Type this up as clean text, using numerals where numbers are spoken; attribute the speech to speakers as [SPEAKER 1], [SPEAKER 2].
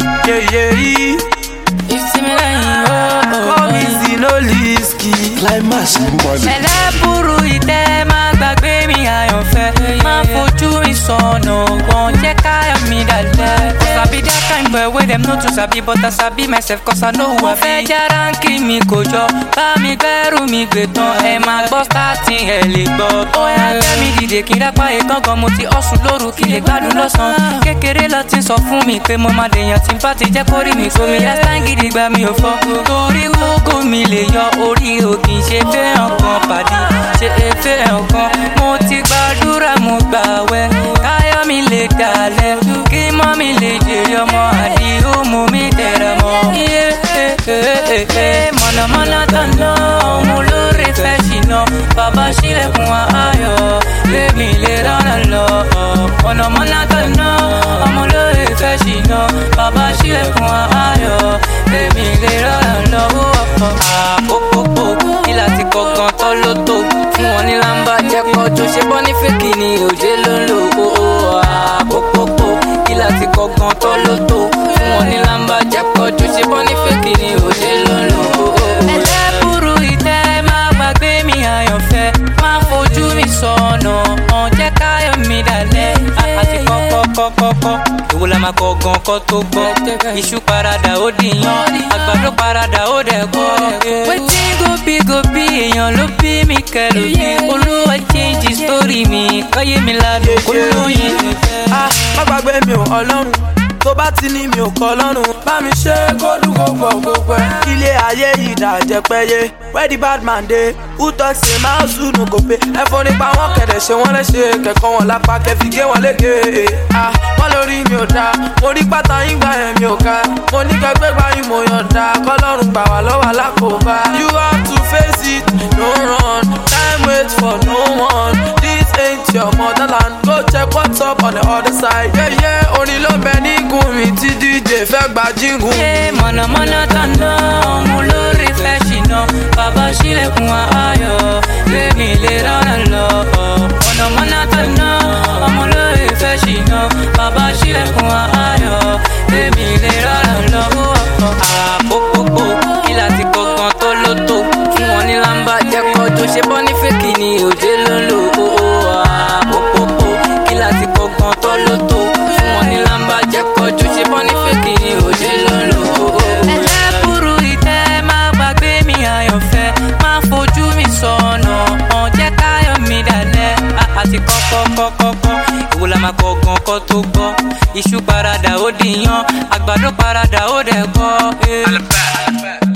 [SPEAKER 1] Yeah. Come easy, no risky.
[SPEAKER 2] Climax Bumale.
[SPEAKER 3] Ẹlẹ́bùrú ìtẹ́ máa gbàgbé mi àyànfẹ́. Máa fojú mi sọ̀nà wọ́n jẹ́ káyọ̀ mi dalẹ̀. Cause I be that kind boy wey dem no too sabi but I sabi myself cause I know who I be. Fẹ́ jẹ́ ránkì mi kò jọ, bá mi gbẹ́rù mi gbé tán. Ẹ máa gbọ́ starting ẹ lè gbọ́. Ó yá gbé mi dìde kí n dápá ìkángan mo ti ọ̀sùn lóru kí lè gbádùn lọ́sàn-án. Kékeré lọ ti sọ fún mi pé mo máa dèèyàn tí n bá ti jẹ́ kórìí mi sómi. Last time gidi gbà mí ò fọ́. Torí kókó mi lè yọ orí òkì ṣe fẹ́ ọkàn pàdé ṣe fẹ́ ọkàn. Mo ti gbàdúrà mo gbàwẹ̀ káyọ̀ mi lè dalẹ̀ kí mọ́ mi lè jèrè ọmọ àdìo mo mi tẹ̀rẹ̀ mọ́. Mọ̀nàmọ́ná tọ̀nà òun lórí fẹ́ ṣìnà bàbá ṣílẹ̀kùn ayọ̀ lèmi lè rọ́nà lọ. Mọ̀nàmọ́ná tọ̀nà ọmọ lórí fẹ́ ṣìnà bàbá ṣílẹ̀kùn ayọ̀ lèmi lè rọ́nà lọ. Àpòpòpò kí láti kọ̀ọ̀kan tọ́ ló tó fún wọn ní lámbà jẹ́ kọjú ṣe bọ́ ní fèkì ní òjé ló ń lò. Àpòpòpò kí láti kọ̀ọ̀kan tọ́ ló tó fún wọn ní lámbà jẹ́ kọjú ṣe bọ́ ní fèkì ní òjé ló ń lò. Ẹlẹ́bùrú ìtẹ́ máa gbàgbé mi àyànfẹ́ máa fojú mi sọ̀nà hàn jẹ́ káyọ̀ mi dalẹ̀. Àti kọ́kọ́ èwo la máa kọ gan kọ́ tó gbọ́. Iṣu parada ó dìyàn àgbàdo parada ó dẹ̀ gbọ́. Wetin go be èèyàn ló bí mi kẹlò bí olúwa change story mi káyé mi ládùn kó lóyìn.
[SPEAKER 1] Má gbàgbé mi ò ọlọ́run tó bá ti ní mi ò kọ́ lọ́rùn. Bá mi ṣe kó dùn kó pọ̀ kó pẹ́. Ilé ayé yìí dàjẹ́ pẹ́yẹ. Where the bad man dey? Who talk say my house no go pay? Ẹ̀fọ́ nípa wọn kẹ̀dẹ̀ ṣe wọ́n léṣe. Kẹ̀kọ́ wọn lápá kẹfì gé wọn léke. Wọ́n lórí mi ò dáa. Mo rí pátá yín gbà yẹn mi ò ká. Mo ní kẹgbẹ́ gbà yín mo yàn dáa. Kọ́lọ́run gbà wá lọ́wọ́ alákòóbá. You have to face it, no run. Time wait for no one. This ain't your motherland. Go check what's up on the other side. Yeah, orin ló bẹ ní gùn mi tí DJ fẹ́ gba jíngùn.
[SPEAKER 3] Mọ̀nàmọ́ná tọ̀nà òun lórí fẹ́ ṣìnà bàbá ṣílẹ̀kùn ayọ̀ lèmi lè rọ́nà lọ. Mọ̀nàmọ́ná tọ̀nà ọmọ lórí fẹ́ ṣìnà bàbá ṣílẹ̀kùn ayọ̀ lèmi lè rọ́nà lọ. Àpòpòpò kí láti kọ̀ọ̀kan tó ló tó fún wọn ní lámbà jẹ́ kọjú ṣe bọ́ ní fèkì ní òjé ló ń lò. Àpòpòpò kí láti kọ̀ọ̀kan tó ló tó fún wọn ní lámbà jẹ́ kọjú ṣe bọ́ ní fèkì ní òjé ló ń lò. Ẹlẹ́bùrú ìtẹ́ máa gbàgbé mi àyànfẹ́ máa fojú mi sọ̀nà hàn jẹ́ káyọ̀ mi dalẹ̀. Àti kọ́kọ́ èwo la máa kọ gan kọ́ tó gbọ́. Iṣu parada ó dìyàn àgbàdo parada ó dẹ̀ gbọ́.